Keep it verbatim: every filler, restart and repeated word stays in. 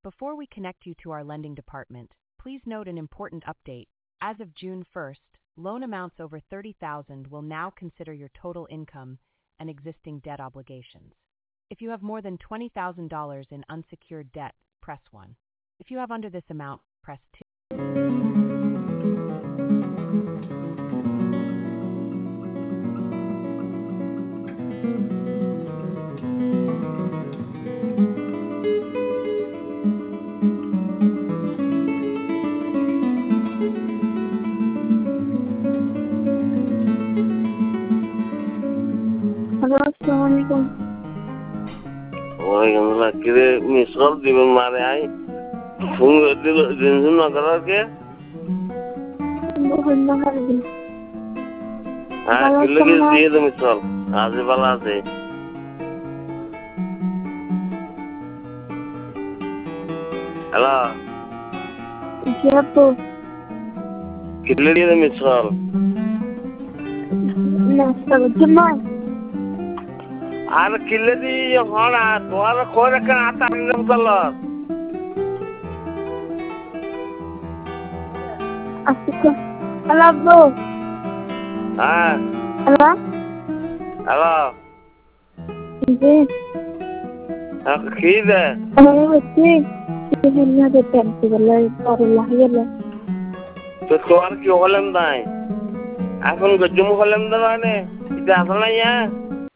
Before we connect you to our lending department, please note an important update. As of June first, loan amounts over thirty thousand dollars will now consider your total income and existing debt obligations. If you have more than twenty thousand dollars in unsecured debt, press one. If you have under this amount, press two. Hello, Assalamualaikum. Waalaikumsalam. Kira misal di mana ay? Fung di di mana kalau ke? Bukan mahal. Ah, kira ke dia tu misal. Aje bala se. Hello. Siapa? Kira dia tu misal. Nasa Jumat. Ada kira di yang mana? Tuara kau nak kata apa kalau? Asik. Hello, bro. Ah. Hello. Hello. Yes. Aku kira. Oh, okay. Ini ada tempat lagi. Allah ya. Tu tuara kau kolam dah. Aku nggak jumpa kolam dah mana? Tidak apa ya?